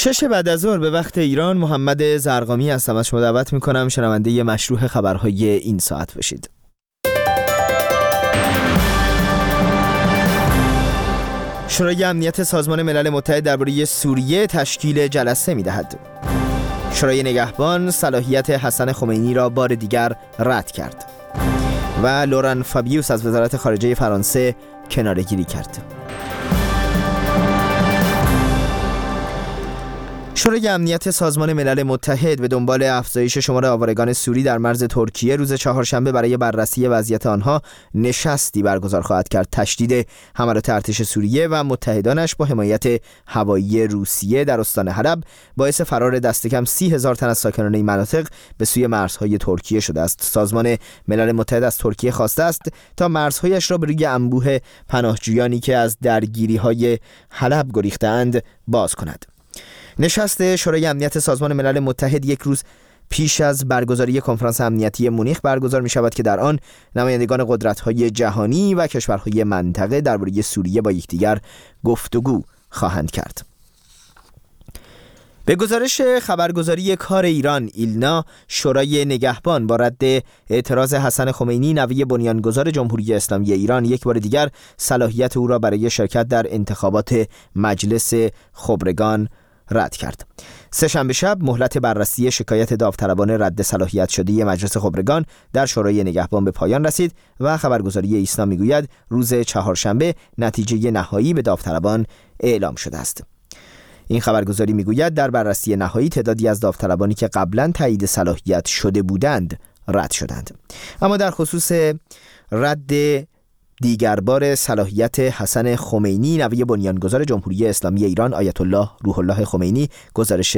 6 بعد از ظهر به وقت ایران، محمد زرقامی هستم. از شما دعوت میکنم شنونده مشروع خبرهای این ساعت باشید. شورای امنیت سازمان ملل متحد درباره سوریه تشکیل جلسه میدهد. شورای نگهبان صلاحیت حسن خمینی را بار دیگر رد کرد و لوران فابیوس از وزارت خارجه فرانسه کناره‌گیری کرد. شورای امنیت سازمان ملل متحد به دنبال افزایش شمار آوارگان سوری در مرز ترکیه روز چهارشنبه برای بررسی وضعیت آنها نشستی برگزار خواهد کرد. تشدید حملات ارتش سوریه و متحدانش با حمایت هوایی روسیه در استان حلب باعث فرار دست کم 30,000 تن از ساکنان این مناطق به سوی مرزهای ترکیه شده است. سازمان ملل متحد از ترکیه خواسته است تا مرزهایش را به روی انبوه پناهجویانی که از درگیری‌های حلب گریخته‌اند باز کند. نشست شورای امنیت سازمان ملل متحد یک روز پیش از برگزاری کنفرانس امنیتی مونیخ برگزار می شود که در آن نمایندگان قدرت‌های جهانی و کشورهای منطقه درباره سوریه با یکدیگر گفتگو خواهند کرد. به گزارش خبرگزاری کار ایران ایلنا، شورای نگهبان با رد اعتراض حسن خمینی نوی بنیانگذار جمهوری اسلامی ایران یک بار دیگر صلاحیت او را برای شرکت در انتخابات مجلس خبرگان رد کرد. سه‌شنبه شب مهلت بررسی شکایت داوطلبان رد صلاحیت شده مجلس خبرگان در شورای نگهبان به پایان رسید و خبرگزاری ایسنا میگوید روز چهارشنبه نتیجه نهایی به داوطلبان اعلام شده است. این خبرگزاری میگوید در بررسی نهایی تعدادی از داوطلبانی که قبلا تایید صلاحیت شده بودند رد شدند. اما در خصوص رد دیگر بار صلاحیت حسن خمینی نوی بنیانگذار جمهوری اسلامی ایران آیت الله روح الله خمینی، گزارش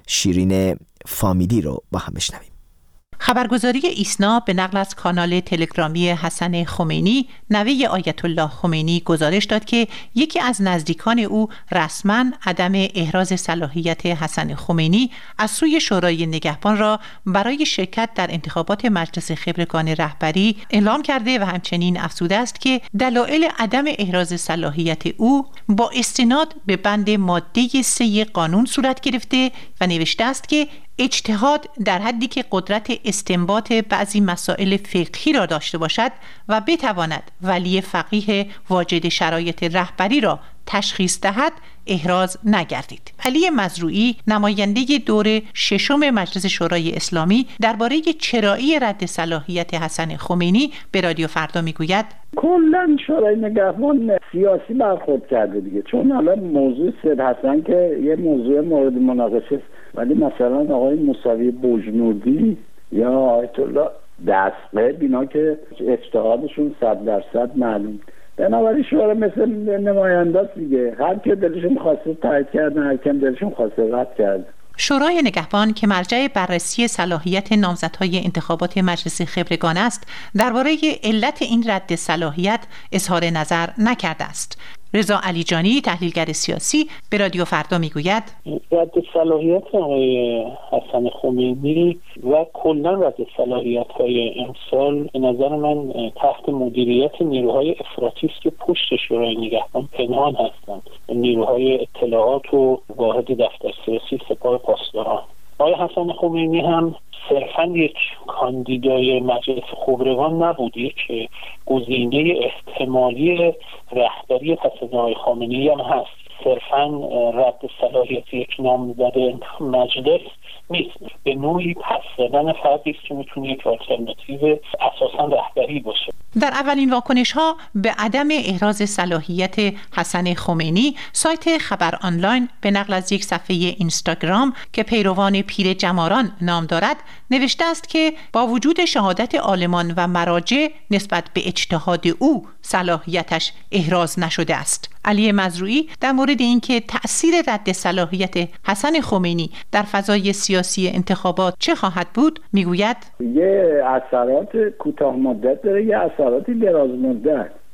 شیرین فامیلی رو با هم بشنویم. خبرگزاری ایسنا به نقل از کانال تلگرامی حسن خمینی نوه آیت الله خمینی گزارش داد که یکی از نزدیکان او رسما عدم احراز صلاحیت حسن خمینی از سوی شورای نگهبان را برای شرکت در انتخابات مجلس خبرگان رهبری اعلام کرده و همچنین افزوده است که دلایل عدم احراز صلاحیت او با استناد به بند ماده 3 قانون صورت گرفته و نوشته است که اجتهاد در حدی که قدرت استنباط بعضی مسائل فقهی را داشته باشد و بتواند ولی فقیه واجد شرایط رهبری را تشخیص دهد احراز نگردید. علی مزروعی، نماینده دور 6 مجلس شورای اسلامی، درباره چرایی رد صلاحیت حسن خمینی به رادیو فردا میگوید کلا شورای نگهبان سیاسی برخورد کرده دیگه، چون الان موضوع سید حسن که یه موضوع مورد مناقشه است، ولی مثلا آقای موسوی بوجنوردی یا آیت الله دستقه بینا که اجتهادشون 100% معلوم، بنابراین شورا مثل نماینداست دیگه، هر که دلشون خواسته تایید کردن، هر که دلشون خواسته رد کرد. شورای نگهبان که مرجع بررسی صلاحیت نامزدهای انتخابات مجلس خبرگان است، درباره علت این رد صلاحیت اظهار نظر نکرده است. رضا علیجانی، تحلیلگر سیاسی، به رادیو فردا میگوید رد صلاحیت آقای حسن خمینی و کلا رد صلاحیت‌های امسال به نظر من تحت مدیریت نیروهای افراطی است که پشت شورای نگهبان پنهان هستند، نیروهای اطلاعات و واحد دفتر سیاسی سپاه پاسداران. آقای حسن خمینی هم صرفاً یک کاندیدای مجلس خبرگان نبود، یک گزینه احتمالی رهبری پس از آقای خامنه‌ای هم هست. صرفاً رد صلاحیت یک نامزد مجلس نیست، به نوعی پس زدن فردی است که میتونه یک آلترناتیو اساساً رهبری باشه. در اولین واکنش‌ها به عدم احراز صلاحیت حسن خمینی، سایت خبر آنلاین به نقل از یک صفحه اینستاگرام که پیروان پیر جماران نام دارد نوشته است که با وجود شهادت عالمان و مراجع نسبت به اجتهاد او صلاحیتش احراز نشده است. علی مزروعی در مورد اینکه تأثیر رد صلاحیت حسن خمینی در فضای سیاسی انتخابات چه خواهد بود میگوید یه اثرات کوتاه مدت داره، یه اثرات دراز مدت.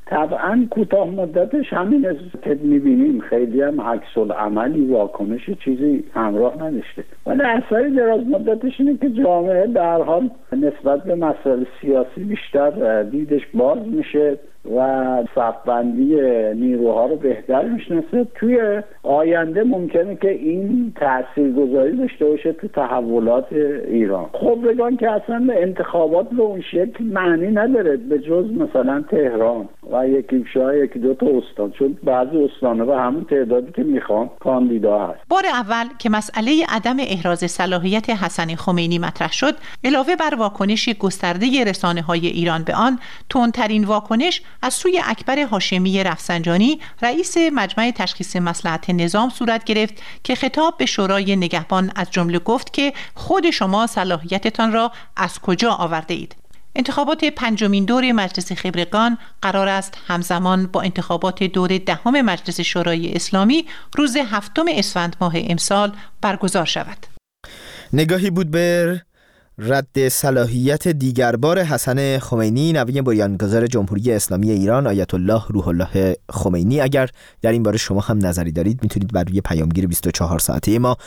طبعا کوتاه مدتش همین است که میبینیم، خیلی هم عکس العملی واکنش چیزی همراه نداشته، ولی اثر دراز مدتش اینه که جامعه در حال نسبت به مسائل سیاسی بیشتر دیدش باز میشه و صف‌بندی نیروها رو بهتر میشناسه. توی آینده ممکنه که این تاثیرگذاری داشته باشه تو تحولات ایران. خب بگن که اصلا انتخابات به اون شکل معنی نداره به جز مثلا تهران و یکی دو تا استان، چون بعضی استان‌ها به همون تعدادی که میخوان کاندیدا هست. بار اول که مسئله عدم احراز صلاحیت حسن خمینی مطرح شد، علاوه بر واکنش گسترده رسانه‌های ایران به آن، تندترین واکنش از سوی اکبر هاشمی رفسنجانی رئیس مجمع تشخیص مصلحت نظام صورت گرفت که خطاب به شورای نگهبان از جمله گفت که خود شما صلاحیتتان را از کجا آورده اید؟ انتخابات 5مین دور مجلس خبرگان قرار است همزمان با انتخابات دور 10 مجلس شورای اسلامی روز 7 اسفند ماه امسال برگزار شود. نگاهی بود به رد صلاحیت دیگربار حسن خمینی، نوی بنیانگذار جمهوری اسلامی ایران آیت الله روح الله خمینی. اگر در این باره شما هم نظری دارید میتونید بر روی پیامگیر 24 ساعته ما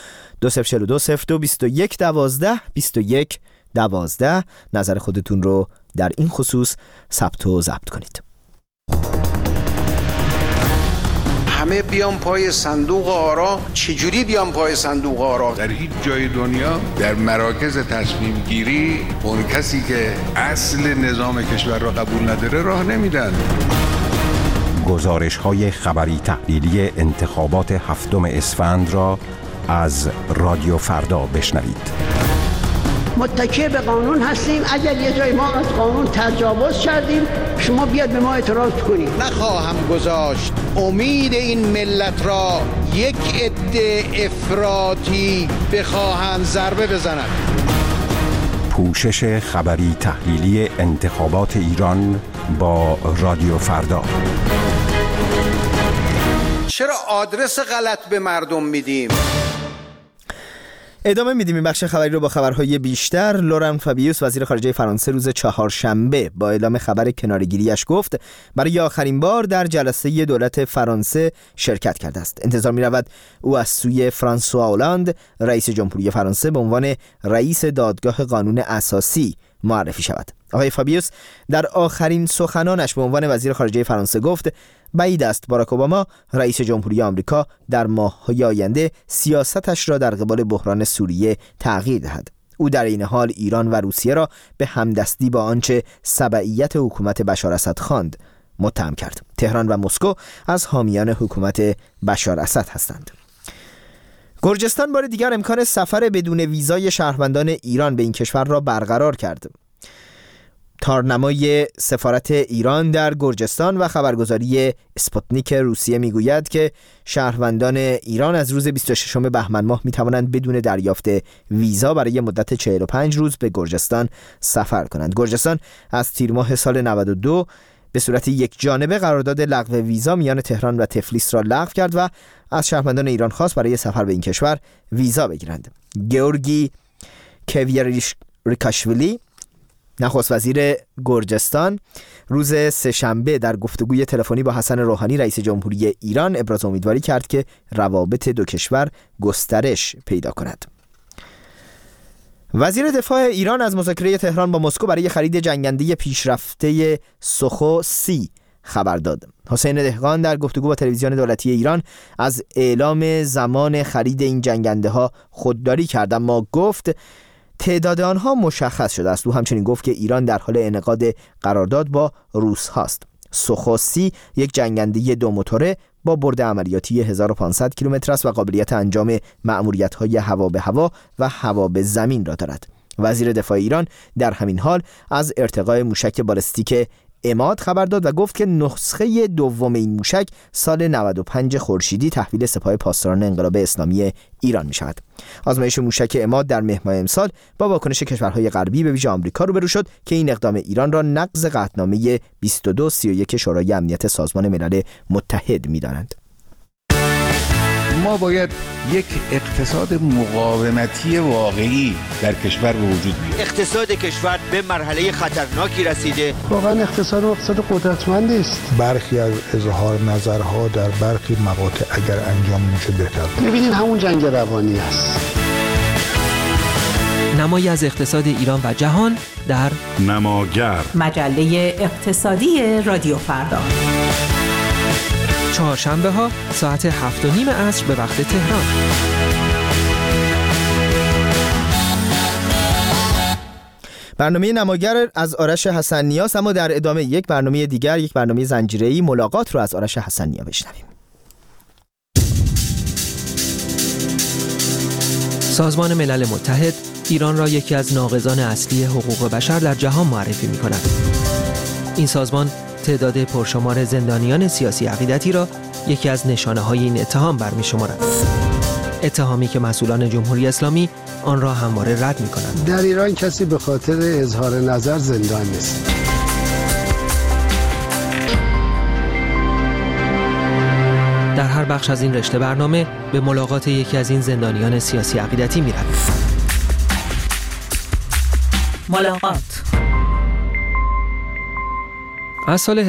2042022112 نظر خودتون رو در این خصوص ثبت و ضبط کنید. همه بیان پای صندوق آرا. چجوری بیان پای صندوق آرا؟ در هیچ جای دنیا در مراکز تصمیم گیری اون کسی که اصل نظام کشور را قبول نداره راه نمیدن. گزارش‌های خبری تحلیلی انتخابات 7 اسفند را از رادیو فردا بشنوید. متکی به قانون هستیم. اگر یه جای ما از قانون تجاوز کردیم شما بیاد به ما اعتراض کنید. نخواهم گذاشت امید این ملت را یک عده افراطی بخواهند ضربه بزنند. پوشش خبری تحلیلی انتخابات ایران با رادیو فردا. چرا آدرس غلط به مردم میدیم؟ ادامه میدیم این بخش خبری رو با خبرهای بیشتر. لوران فابیوس وزیر خارجه فرانسه روز چهارشنبه با اعلام خبر کناره‌گیری‌اش گفت برای آخرین بار در جلسه دولت فرانسه شرکت کرده است. انتظار می‌رود او از سوی فرانسوا اولاند رئیس جمهوری فرانسه به عنوان رئیس دادگاه قانون اساسی معرفی شود. آقای فابیوس در آخرین سخنانش به عنوان وزیر خارجه فرانسه گفت بعید است باراک اوباما رئیس جمهوری آمریکا در ماه‌های آینده سیاستش را در قبال بحران سوریه تغییر دهد. او در این حال ایران و روسیه را به همدستی با آنچه تبعیت حکومت بشار اسد خواند متهم کرد. تهران و مسکو از حامیان حکومت بشار اسد هستند. گرجستان بار دیگر امکان سفر بدون ویزای شهروندان ایران به این کشور را برقرار کرد. تارنمای سفارت ایران در گرجستان و خبرگزاری اسپوتنیک روسیه میگوید که شهروندان ایران از روز 26 بهمن ماه میتوانند بدون دریافت ویزا برای مدت 45 روز به گرجستان سفر کنند. گرجستان از تیر ماه سال 92 به صورت یک جانبه قرارداد لغو ویزا میان تهران و تفلیس را لغو کرد و از شهروندان ایران خواست برای سفر به این کشور ویزا بگیرند. گیورگی کویریکاشویلی نخست وزیر گرجستان روز سه‌شنبه در گفتگوی تلفنی با حسن روحانی رئیس جمهوری ایران ابراز امیدواری کرد که روابط دو کشور گسترش پیدا کند. وزیر دفاع ایران از مذاکره تهران با مسکو برای خرید جنگنده پیشرفته سوخو 30 خبر داد. حسین دهقان در گفتگو با تلویزیون دولتی ایران از اعلام زمان خرید این جنگنده ها خودداری کرد، اما گفت تعداد آنها مشخص شده است. او همچنین گفت که ایران در حال انعقاد قرارداد با روس هاست. سوخو 30 یک جنگنده دو موتوره با برد عملیاتی 1500 کیلومتر است و قابلیت انجام مأموریت‌های هوا به هوا و هوا به زمین را دارد. وزیر دفاع ایران در همین حال از ارتقای موشک بالستیک عماد خبر داد و گفت که نسخه دوم این موشک سال 95 خورشیدی تحویل سپاه پاسداران انقلاب اسلامی ایران می شود. آزمایش موشک عماد در مهر ماه امسال با واکنش کشورهای غربی به ویژه آمریکا روبرو شد که این اقدام ایران را نقض قطعنامه 2231 شورای امنیت سازمان ملل متحد می دانند. ما باید یک اقتصاد مقاومتی واقعی در کشور به وجود بیاد. اقتصاد کشور به مرحله خطرناکی رسیده. واقعا اقتصاد قدرتمندی است. برخی از اظهار نظرها در برخی مقاطع اگر انجام میشه بهتر. می‌بینید همون جنگ روانی است. نمایی از اقتصاد ایران و جهان در نماگر، مجله اقتصادی رادیو فردا. چهارشنبه ها ساعت 7:30 عصر به وقت تهران. برنامه نماگر از آرش حسن‌نیا، اما در ادامه یک برنامه دیگر، یک برنامه زنجیره‌ای، ملاقات رو از آرش حسن‌نیا بشنویم. سازمان ملل متحد ایران را یکی از ناقضان اصلی حقوق بشر در جهان معرفی می‌کند. این سازمان تعداد پرشمار زندانیان سیاسی عقیدتی را یکی از نشانه‌های این اتهام برمی‌شمارد. اتهامی که مسئولان جمهوری اسلامی آن را همواره رد می‌کنند. در ایران کسی به خاطر اظهار نظر زندان نیست. در هر بخش از این رشته برنامه به ملاقات یکی از این زندانیان سیاسی عقیدتی می‌رویم. ملاقات. از سال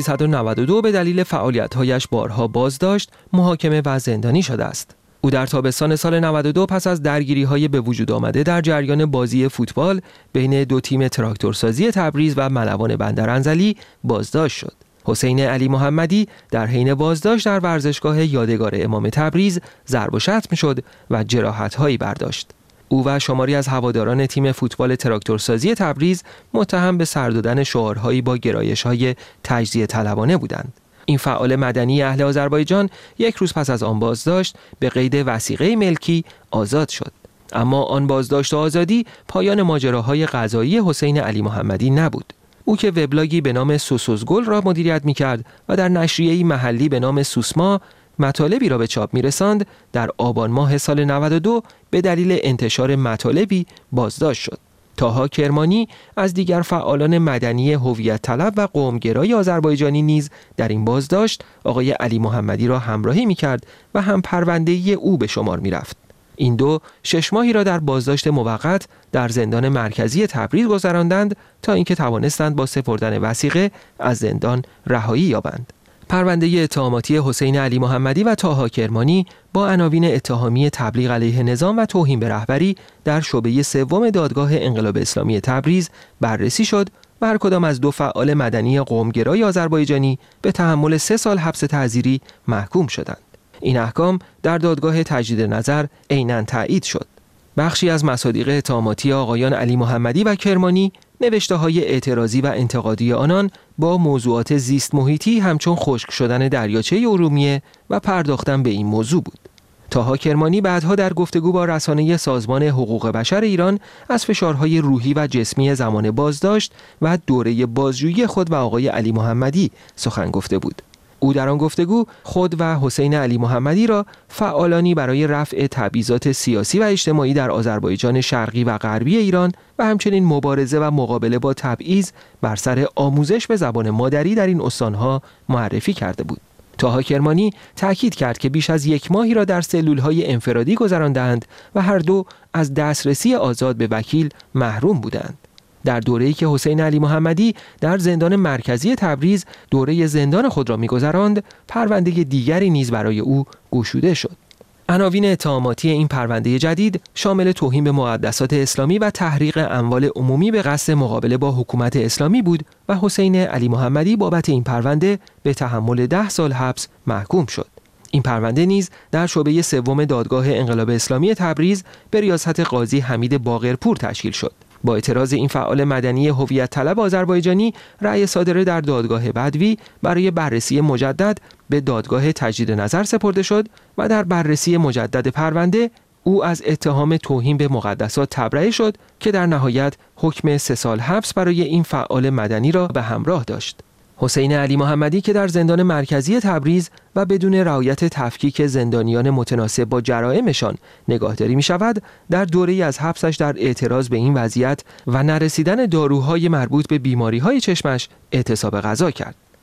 1392 به دلیل فعالیت‌هایش بارها بازداشت، محاکمه و زندانی شده است. او در تابستان سال 92 پس از درگیری‌های به وجود آمده در جریان بازی فوتبال بین دو تیم تراکتورسازی تبریز و ملوان بندرانزلی بازداشت شد. حسین علی محمدی در حین بازداشت در ورزشگاه یادگار امام تبریز ضرب و شتم شد و جراحت‌هایی برداشت. او و شماری از هواداران تیم فوتبال تراکتورسازی تبریز متهم به سر دادن شعارهایی با گرایش‌های تجزیه طلبانه بودند. این فعال مدنی اهل آذربایجان یک روز پس از آن بازداشت به قید وثیقه ملکی آزاد شد. اما آن بازداشت و آزادی پایان ماجراهای قضایی حسین علی محمدی نبود. او که وبلاگی به نام سوسوزگل را مدیریت می‌کرد و در نشریه‌ای محلی به نام سوسما مطالبی را به چاپ می‌رساند، در آبان ماه سال 92 به دلیل انتشار مطالبی بازداشت شد. طاها کرمانی از دیگر فعالان مدنی هویت طلب و قومگرای آذربایجانی نیز در این بازداشت آقای علی محمدی را همراهی می‌کرد و هم پرونده‌ای او به شمار می‌رفت. این دو 6 ماهی را در بازداشت موقت در زندان مرکزی تبریز گذراندند تا اینکه توانستند با سپردن وثیقه از زندان رهایی یابند. پرونده اتهاماتی حسین علی محمدی و طاها کرمانی با عناوین اتهامی تبلیغ علیه نظام و توهین به رهبری در شعبه سوم دادگاه انقلاب اسلامی تبریز بررسی شد و هر کدام از دو فعال مدنی قومگرای آذربایجانی به تحمل 3 سال حبس تعزیری محکوم شدند. این احکام در دادگاه تجدید نظر عیناً تایید شد. بخشی از مصادیق اتهاماتی آقایان علی محمدی و کرمانی نوشته‌های اعتراضی و انتقادی آنان با موضوعات زیست محیطی همچون خشک شدن دریاچه ارومیه و پرداختن به این موضوع بود. طاها کرمانی بعدها در گفتگو با رسانه سازمان حقوق بشر ایران از فشارهای روحی و جسمی زمان بازداشت و دوره بازجویی خود و آقای علی محمدی سخن گفته بود. او در آن گفتگو خود و حسین علی محمدی را فعالانی برای رفع تبعیضات سیاسی و اجتماعی در آذربایجان شرقی و غربی ایران و همچنین مبارزه و مقابله با تبعیض بر سر آموزش به زبان مادری در این استانها معرفی کرده بود. طاها کرمانی تأکید کرد که بیش از 1 ماهی را در سلولهای انفرادی گذراندند و هر دو از دسترسی آزاد به وکیل محروم بودند. در دوره‌ای که حسین علی محمدی در زندان مرکزی تبریز دوره زندان خود را می‌گذراند، پرونده دیگری نیز برای او گشوده شد. عناوین اتهاماتی این پرونده جدید شامل توهین به مقدسات اسلامی و تحریق اموال عمومی به قصد مقابله با حکومت اسلامی بود و حسین علی محمدی بابت این پرونده به تحمل 10 سال حبس محکوم شد. این پرونده نیز در شعبه سوم دادگاه انقلاب اسلامی تبریز به ریاست قاضی حمید باقرپور تشکیل شد. با اعتراض این فعال مدنی هویت طلب آذربایجانی، رأی صادره در دادگاه بدوی برای بررسی مجدد به دادگاه تجدید نظر سپرده شد و در بررسی مجدد پرونده او از اتهام توهین به مقدسات تبرئه شد که در نهایت حکم 3 سال حبس برای این فعال مدنی را به همراه داشت. حسین علی محمدی که در زندان مرکزی تبریز و بدون رعایت تفکیک زندانیان متناسب با جرائمشان نگاهداری می شود، در دوره‌ای از حبسش در اعتراض به این وضعیت و نرسیدن داروهای مربوط به بیماری‌های چشمش اعتصاب غذا کرد.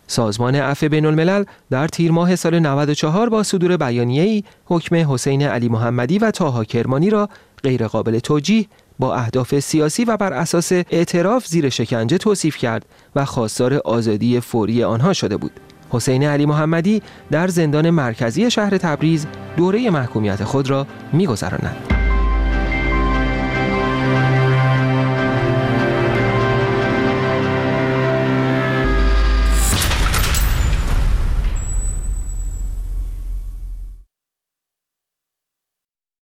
سازمان عفو بین‌الملل در تیر ماه سال 94 با صدور بیانیه‌ای حکم حسین علی محمدی و طاها کرمانی را غیرقابل توجیه با اهداف سیاسی و بر اساس اعتراف زیر شکنجه توصیف کرد و خواستار آزادی فوری آنها شده بود. حسین علی محمدی در زندان مرکزی شهر تبریز دوره محکومیت خود را می‌گذراند.